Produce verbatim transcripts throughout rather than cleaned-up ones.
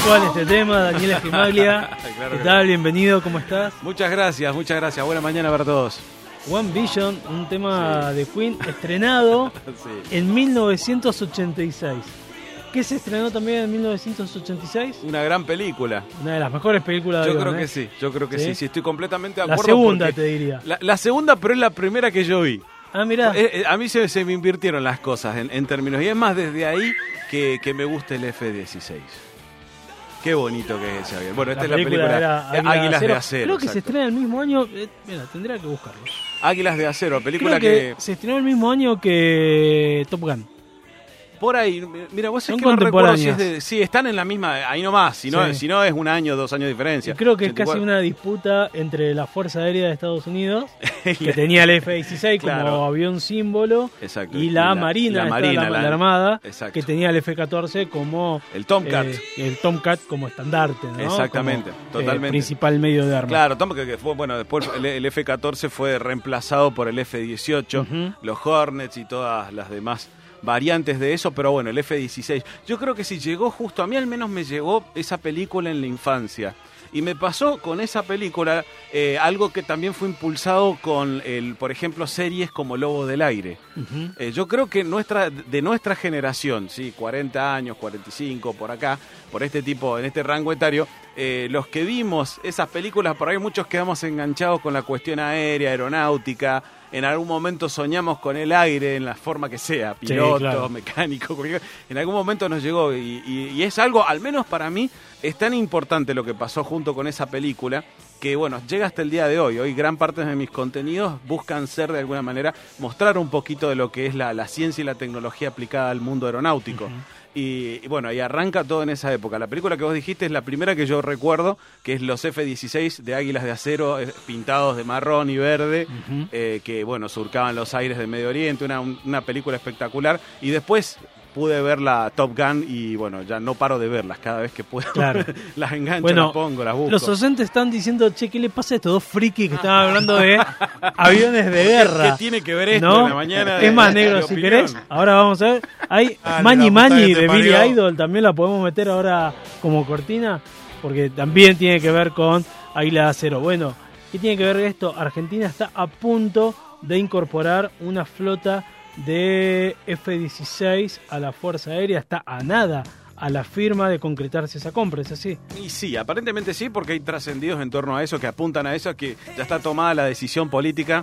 sensual este tema, Daniel Esquimaglia. Claro ¿Qué que tal? no. Bienvenido, ¿cómo estás? Muchas gracias, muchas gracias. Buena mañana para todos. One Vision, un tema de Queen estrenado Sí. en mil novecientos ochenta y seis. ¿Qué se estrenó también en mil novecientos ochenta y seis? Una gran película. Una de las mejores películas de Yo avión, creo que ¿eh? sí, yo creo que ¿Sí? sí, sí, estoy completamente de La acuerdo. segunda, porque- te diría. La, la segunda, pero es la primera que yo vi. Ah, mirá. Eh, eh, a mí se, se me invirtieron las cosas en, en términos. Y es más desde ahí que, que me gusta el F dieciséis. Qué bonito que es ese avión. Bueno, esta es la película era eh, Águilas de Acero. Creo que se exacto. estrena el mismo año. Eh, mira, tendría que buscarlo. Águilas de Acero, película Creo que, que, se estrenó el mismo año que Top Gun. por ahí, mira, vos es Son que no recuerdo si es contemporáneas. de, sí, están en la misma, ahí nomás, si no, Sí. si no es un año, dos años de diferencia. Y creo que es ochenta y casi cuatro. una disputa entre la Fuerza Aérea de Estados Unidos, que tenía el F dieciséis como Claro. avión símbolo, Exacto. y la, Y la- Marina, la esta, Marina, la, la- la Armada, Exacto. que tenía el F catorce como El Tomcat. eh, el Tomcat como estandarte, ¿no? Exactamente, Como, eh, totalmente. principal medio de arma. Claro, Tomcat que fue, bueno, después el, el F catorce fue reemplazado por el F dieciocho, Ujú. los Hornets y todas las demás variantes de eso, pero bueno, el F dieciséis. Yo creo que si llegó justo, a mí al menos me llegó esa película en la infancia. Y me pasó con esa película eh, algo que también fue impulsado con, el, por ejemplo, series como Lobo del Aire. Ujú. Eh, yo creo que nuestra, de nuestra generación, sí, cuarenta años, cuarenta y cinco, por acá, por este tipo, en este rango etario, eh, los que vimos esas películas, por ahí muchos quedamos enganchados con la cuestión aérea, aeronáutica. En algún momento soñamos con el aire en la forma que sea, piloto, claro. mecánico, cualquier- en algún momento nos llegó y, y- y es algo, al menos para mí, es tan importante lo que pasó junto con esa película que bueno, llega hasta el día de hoy. Hoy gran parte de mis contenidos buscan ser de alguna manera, mostrar un poquito de lo que es la, la ciencia y la tecnología aplicada al mundo aeronáutico. Ujú. Y, y bueno, y arranca todo en esa época. La película que vos dijiste es la primera que yo recuerdo, que es los F dieciséis de Águilas de Acero, eh, pintados de marrón y verde, Ujú. eh, que bueno, surcaban los aires del Medio Oriente, una, un- una película espectacular. Y después pude ver la Top Gun y bueno, ya no paro de verlas cada vez que puedo. Claro. Las engancho, Bueno, las pongo, las busco. Los oyentes están diciendo, che, ¿qué le pasa a estos dos frikis que estaban hablando de aviones de guerra? ¿Qué tiene que ver esto ¿No? en la mañana? Es más, de- negro, de si opinión? querés, ahora vamos a ver. Hay Ah, Mañi la puta Mañi que te de Billy parió. Idol, también la podemos meter ahora como cortina, porque también tiene que ver con Águila de Acero. Bueno, ¿qué tiene que ver esto? Argentina está a punto de incorporar una flota de F dieciséis a la Fuerza Aérea, está a nada a la firma de concretarse esa compra, ¿es así? Y sí, aparentemente sí, porque hay trascendidos en torno a eso que apuntan a eso, que ya está tomada la decisión política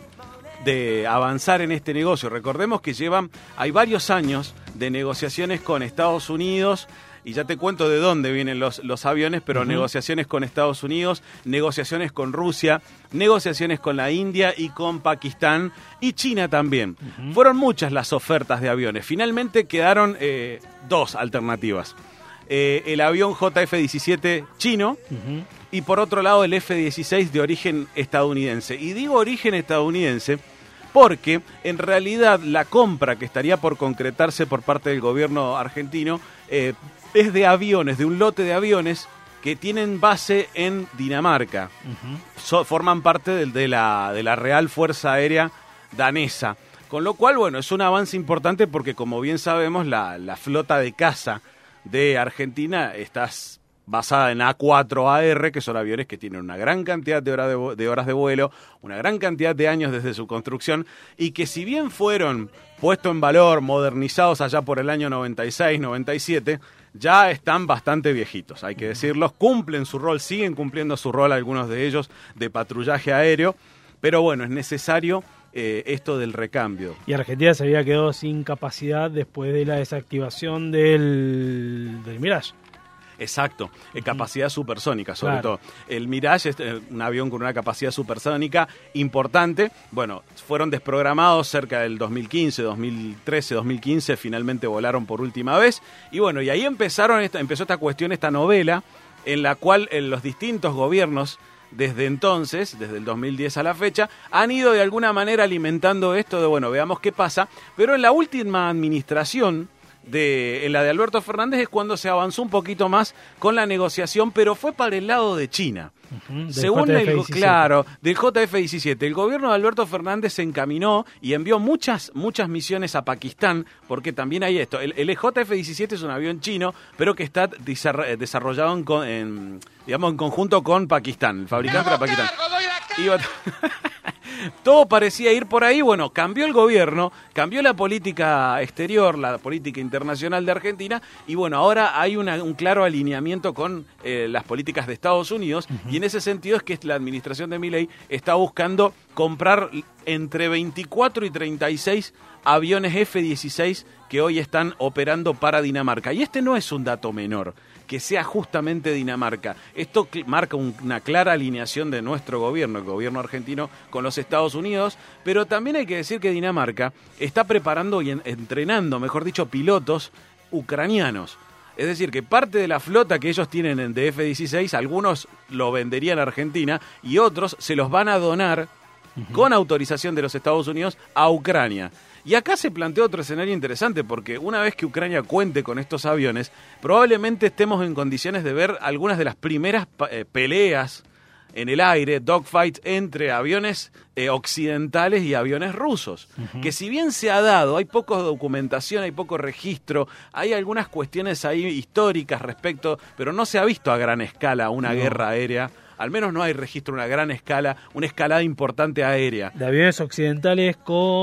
de avanzar en este negocio. Recordemos que llevan, hay varios años de negociaciones con Estados Unidos, y ya te cuento de dónde vienen los, los aviones, pero Ujú. negociaciones con Estados Unidos, negociaciones con Rusia, negociaciones con la India y con Pakistán y China también. Ujú. Fueron muchas las ofertas de aviones. Finalmente quedaron eh, dos alternativas. Eh, el avión J F diecisiete chino, Ujú. y por otro lado el F dieciséis de origen estadounidense. Y digo origen estadounidense porque en realidad la compra que estaría por concretarse por parte del gobierno argentino eh, es de aviones, de un lote de aviones que tienen base en Dinamarca. Ujú. So- forman parte del- de, la, de la Real Fuerza Aérea danesa. Con lo cual, bueno, es un avance importante porque, como bien sabemos, la, la flota de caza de Argentina está s- basada en A cuatro A R, que son aviones que tienen una gran cantidad de, hora de, vu- de horas de vuelo, una gran cantidad de años desde su construcción, y que si bien fueron puestos en valor, modernizados allá por el año noventa y seis, noventa y siete, ya están bastante viejitos, hay que decirlos, cumplen su rol, siguen cumpliendo su rol algunos de ellos de patrullaje aéreo, pero bueno, es necesario eh, esto del recambio. Y Argentina se había quedado sin capacidad después de la desactivación del, del Mirage. Exacto, eh, capacidad supersónica sobre Claro. todo. El Mirage es eh, un avión con una capacidad supersónica importante. Bueno, fueron desprogramados cerca del dos mil quince, dos mil trece, dos mil quince, finalmente volaron por última vez. Y bueno, y ahí empezaron esta, empezó esta cuestión, esta novela, en la cual en los distintos gobiernos desde entonces, desde el dos mil diez a la fecha, han ido de alguna manera alimentando esto de, bueno, veamos qué pasa. Pero en la última administración de, en la de Alberto Fernández es cuando se avanzó un poquito más con la negociación, pero fue para el lado de China. Uh-huh, Según el, claro, del J F diecisiete, el gobierno de Alberto Fernández se encaminó y envió muchas muchas misiones a Pakistán, porque también hay esto. El, el J F diecisiete es un avión chino, pero que está desarrollado en, en, digamos, en conjunto con Pakistán. El fabricante era Pakistán. Iba Todo parecía ir por ahí. Bueno, cambió el gobierno, cambió la política exterior, la política internacional de Argentina, y bueno, ahora hay una, un claro alineamiento con eh, las políticas de Estados Unidos, uh-huh. y en ese sentido es que la administración de Milei está buscando comprar entre veinticuatro y treinta y seis aviones F dieciséis que hoy están operando para Dinamarca. Y este no es un dato menor, que sea justamente Dinamarca. Esto marca un, una clara alineación de nuestro gobierno, el gobierno argentino, con los Estados Unidos, pero también hay que decir que Dinamarca está preparando y en, entrenando, mejor dicho, pilotos ucranianos. Es decir, que parte de la flota que ellos tienen de F dieciséis, algunos lo venderían a Argentina y otros se los van a donar, uh-huh. con autorización de los Estados Unidos, a Ucrania. Y acá se plantea otro escenario interesante, porque una vez que Ucrania cuente con estos aviones, probablemente estemos en condiciones de ver algunas de las primeras eh, peleas en el aire, dogfight, entre aviones eh, occidentales y aviones rusos. Uh-huh. Que si bien se ha dado, hay poca documentación, hay poco registro, hay algunas cuestiones ahí históricas respecto, pero no se ha visto a gran escala una no. guerra aérea. Al menos no hay registro de una gran escala, una escalada importante aérea. De aviones occidentales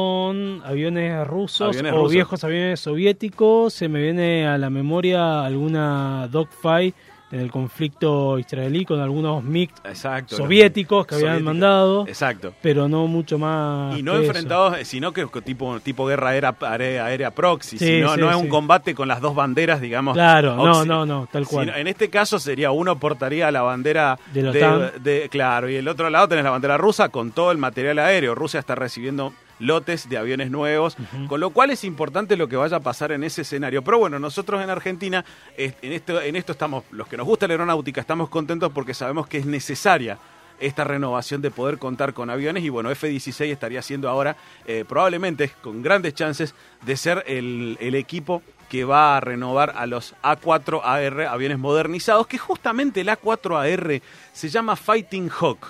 con aviones rusos aviones o rusos. viejos aviones soviéticos. Se me viene a la memoria alguna dogfight en el conflicto israelí con algunos M I G Exacto, soviéticos que habían soviéticos. mandado. Exacto. Pero no mucho más. Y no enfrentados, eso. sino que tipo, tipo guerra aérea, aérea, aérea proxy, sí, sino, sí, no sí. es un combate con las dos banderas, digamos. Claro, no, no, no, tal cual. Sino, en este caso sería uno portaría la bandera de la OTAN. De, de, claro, y el otro lado tenés la bandera rusa con todo el material aéreo. Rusia está recibiendo lotes de aviones nuevos, uh-huh. con lo cual es importante lo que vaya a pasar en ese escenario. Pero bueno, nosotros en Argentina, en esto, en esto estamos, los que nos gusta la aeronáutica, estamos contentos porque sabemos que es necesaria esta renovación de poder contar con aviones, y bueno, F dieciséis estaría siendo ahora, eh, probablemente con grandes chances de ser el, el equipo que va a renovar a los A cuatro A R, aviones modernizados, que justamente el A cuatro A R se llama Fighting Hawk.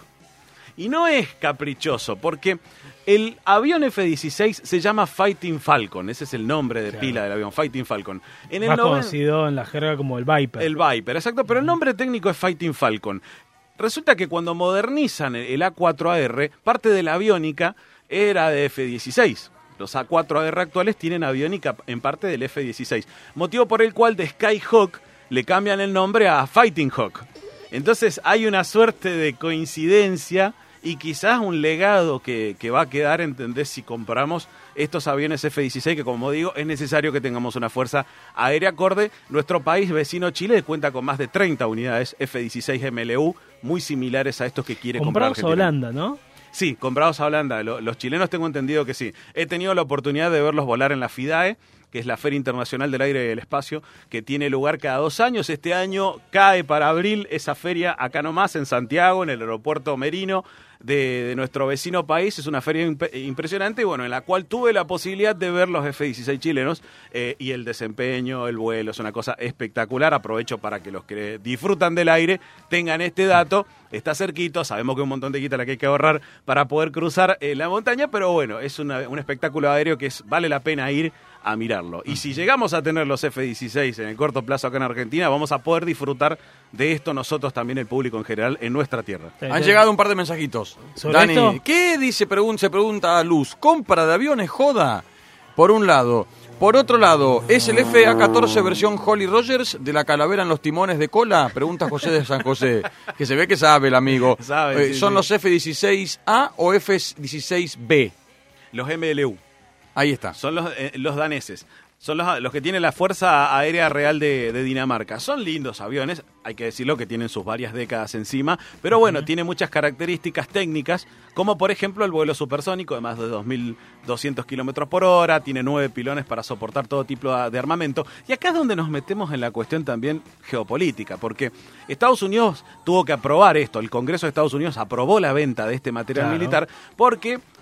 Y no es caprichoso, porque el avión F dieciséis se llama Fighting Falcon, ese es el nombre de claro. pila del avión, Fighting Falcon. En el Más noven... conocido en la jerga como el Viper. El Viper, exacto, pero el nombre técnico es Fighting Falcon. Resulta que cuando modernizan el A cuatro A R, parte de la aviónica era de F dieciséis. Los A cuatro A R actuales tienen aviónica en parte del F dieciséis, motivo por el cual de Skyhawk le cambian el nombre a Fighting Hawk. Entonces hay una suerte de coincidencia y quizás un legado que, que va a quedar, ¿entendés? Si compramos estos aviones F dieciséis, que como digo, es necesario que tengamos una fuerza aérea acorde. Nuestro país vecino Chile cuenta con más de treinta unidades F dieciséis M L U, muy similares a estos que quiere comprar Argentina. Comprados a Holanda, ¿no? Sí, comprados a Holanda. Los chilenos tengo entendido que sí. He tenido la oportunidad de verlos volar en la FIDAE, que es la Feria Internacional del Aire y el Espacio, que tiene lugar cada dos años. Este año cae para abril esa feria acá nomás, en Santiago, en el aeropuerto Merino de, de nuestro vecino país. Es una feria imp- impresionante, y bueno, en la cual tuve la posibilidad de ver los F dieciséis chilenos, eh, y el desempeño, el vuelo, es una cosa espectacular. Aprovecho para que los que disfrutan del aire tengan este dato. Está cerquito, sabemos que un montón de guita la que hay que ahorrar para poder cruzar eh, la montaña, pero bueno, es una, un espectáculo aéreo que es, vale la pena ir a mirarlo. Y si llegamos a tener los F dieciséis en el corto plazo acá en Argentina, vamos a poder disfrutar de esto nosotros también, el público en general, en nuestra tierra. Han llegado un par de mensajitos. Dani, esto? ¿Qué dice? Pregun- se pregunta a Luz. ¿Compra de aviones joda? Por un lado. Por otro lado, ¿es el F A catorce versión Holly Rogers de la calavera en los timones de cola? Pregunta José de San José, que se ve que sabe el amigo. Sabe, eh, sí, ¿Son sí. los F dieciséis A o F dieciséis B? Los M L U. Ahí está. Son los, eh, los daneses. Son los, los que tienen la Fuerza Aérea Real de, de Dinamarca. Son lindos aviones, hay que decirlo, que tienen sus varias décadas encima, pero bueno, uh-huh. tiene muchas características técnicas, como por ejemplo el vuelo supersónico de más de dos mil doscientos kilómetros por hora, tiene nueve pilones para soportar todo tipo de armamento. Y acá es donde nos metemos en la cuestión también geopolítica, porque Estados Unidos tuvo que aprobar esto, el Congreso de Estados Unidos aprobó la venta de este material claro. militar, porque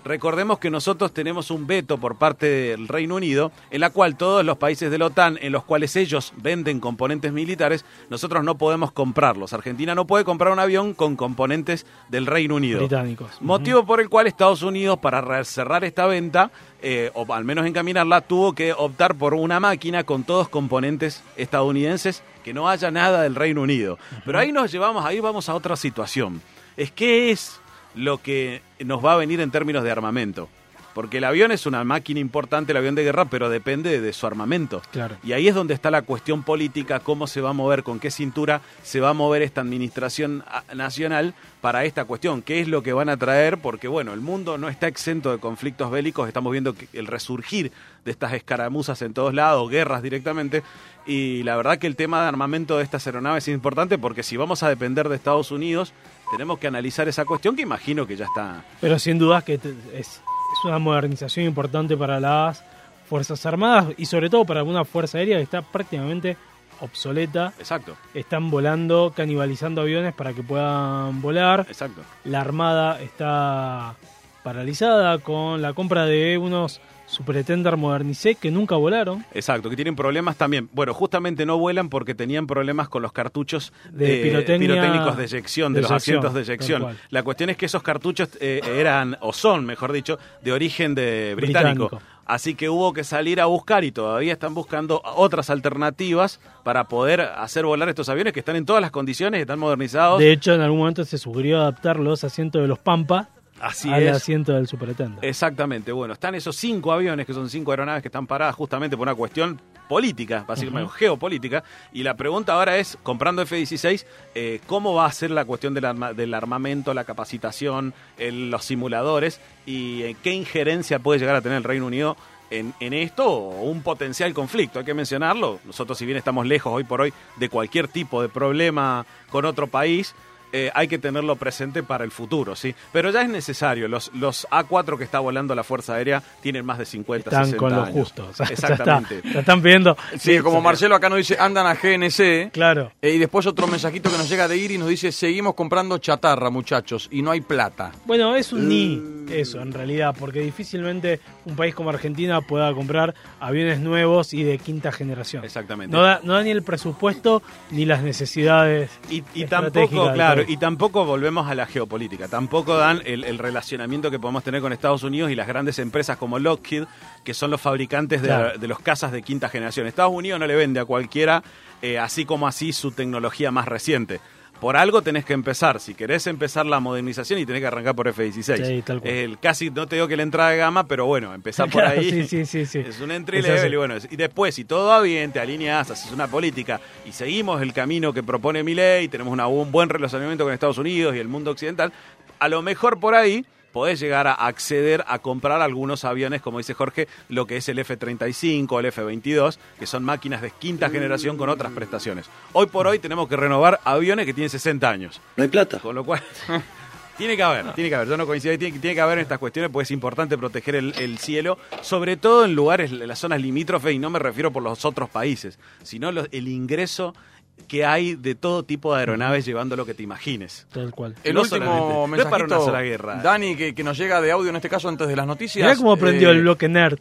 Recordemos que nosotros tenemos un veto por parte del Reino Unido, en la cual todos los países de la OTAN, en los cuales ellos venden componentes militares, nosotros no podemos comprarlos. Argentina no puede comprar un avión con componentes del Reino Unido. Británicos. Motivo uh-huh. por el cual Estados Unidos, para cerrar esta venta, eh, o al menos encaminarla, tuvo que optar por una máquina con todos componentes estadounidenses, que no haya nada del Reino Unido. Uh-huh. Pero ahí nos llevamos, ahí vamos a otra situación. Es que es lo que nos va a venir en términos de armamento. Porque el avión es una máquina importante, el avión de guerra, pero depende de su armamento. Claro. Y ahí es donde está la cuestión política, cómo se va a mover, con qué cintura se va a mover esta administración nacional para esta cuestión, qué es lo que van a traer, porque bueno, el mundo no está exento de conflictos bélicos, estamos viendo que el resurgir de estas escaramuzas en todos lados, guerras directamente, y la verdad que el tema de armamento de estas aeronaves es importante, porque si vamos a depender de Estados Unidos, tenemos que analizar esa cuestión, que imagino que ya está. Pero sin dudas que es, es una modernización importante para las Fuerzas Armadas y sobre todo para una Fuerza Aérea que está prácticamente obsoleta. Exacto. Están volando, canibalizando aviones para que puedan volar. Exacto. La Armada está paralizada con la compra de unos Super-Tender Modernicé que nunca volaron. Exacto, que tienen problemas también. Bueno, justamente no vuelan porque tenían problemas con los cartuchos de eh, pirotécnicos de eyección, de, de los eyección, asientos de eyección. La cuestión es que esos cartuchos eh, eran, o son, mejor dicho, de origen de británico. británico. Así que hubo que salir a buscar y todavía están buscando otras alternativas para poder hacer volar estos aviones que están en todas las condiciones, están modernizados. De hecho, en algún momento se sugirió adaptar los asientos de los Pampa Así al es. asiento del Super-Tender. Exactamente. Bueno, están esos cinco aviones, que son cinco aeronaves que están paradas justamente por una cuestión política, básicamente uh-huh. geopolítica, y la pregunta ahora es, comprando F dieciséis, eh, ¿cómo va a ser la cuestión del, arma, del armamento, la capacitación, el, los simuladores, y eh, qué injerencia puede llegar a tener el Reino Unido en, en esto, o un potencial conflicto? Hay que mencionarlo. Nosotros, si bien estamos lejos hoy por hoy de cualquier tipo de problema con otro país, Eh, hay que tenerlo presente para el futuro, ¿sí? Pero ya es necesario. Los, los A cuatro que está volando la Fuerza Aérea tienen más de cincuenta, están sesenta con lo años. justo. O sea, exactamente. Ya, está, ya están pidiendo. Sí, como Marcelo acá nos dice, andan a G N C. Claro. Eh, y después otro mensajito que nos llega de Iri nos dice, seguimos comprando chatarra, muchachos, y no hay plata. Bueno, es un ni eso, en realidad, porque difícilmente un país como Argentina pueda comprar aviones nuevos y de quinta generación. Exactamente. No da, no da ni el presupuesto ni las necesidades. Y, y tampoco, claro, y tampoco volvemos a la geopolítica. Tampoco dan el, el relacionamiento que podemos tener con Estados Unidos y las grandes empresas como Lockheed, que son los fabricantes de, claro. de los cazas de quinta generación. Estados Unidos no le vende a cualquiera, eh, así como así, su tecnología más reciente. Por algo tenés que empezar. Si querés empezar la modernización, y tenés que arrancar por F dieciséis. Sí, tal cual. El, casi no te digo que la entrada de gama, pero bueno, empezar por claro, ahí. Sí, sí, sí, sí. Es un entry level. Y, bueno, y después, si todo va bien, te alineás, haces una política y seguimos el camino que propone Milei, tenemos una, un buen relacionamiento con Estados Unidos y el mundo occidental, a lo mejor por ahí podés llegar a acceder a comprar algunos aviones, como dice Jorge, lo que es el F treinta y cinco, el F veintidós, que son máquinas de quinta generación con otras prestaciones. Hoy por hoy tenemos que renovar aviones que tienen sesenta años. No hay plata. Con lo cual, tiene que haber, tiene que haber. Yo no coincido, tiene, tiene que haber en estas cuestiones, porque es importante proteger el, el cielo, sobre todo en lugares, en las zonas limítrofes, y no me refiero por los otros países, sino los, el ingreso que hay de todo tipo de aeronaves llevando lo que te imagines. Tal cual. El no último mensajito, no es para una sola guerra. Dani, que, que nos llega de audio en este caso antes de las noticias. Mirá cómo aprendió eh, el bloque nerd.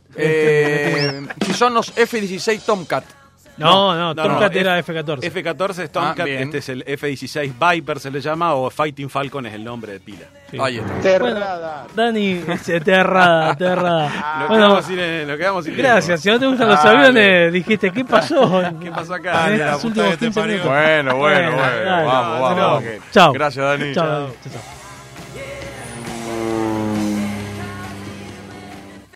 Eh, si son los F dieciséis Tomcat. No, no, no Tomcat no, era F catorce. F catorce es Tomcat, ah, este es el F dieciséis Viper se le llama, o Fighting Falcon es el nombre de pila. Sí. Ahí está. Terrada. Bueno, Dani, aterrada, aterrada. Lo bueno, quedamos sin, lo quedamos sin gracias, tiempo. si no te gustan los Dale. aviones, dijiste, ¿qué pasó? ¿Qué pasó acá? En La estos puta últimos que te quince parió. minutos. Bueno, bueno, bueno. dale. Vamos, vamos. Chao. Gracias, Dani. Chao, Dani. Chao, chao.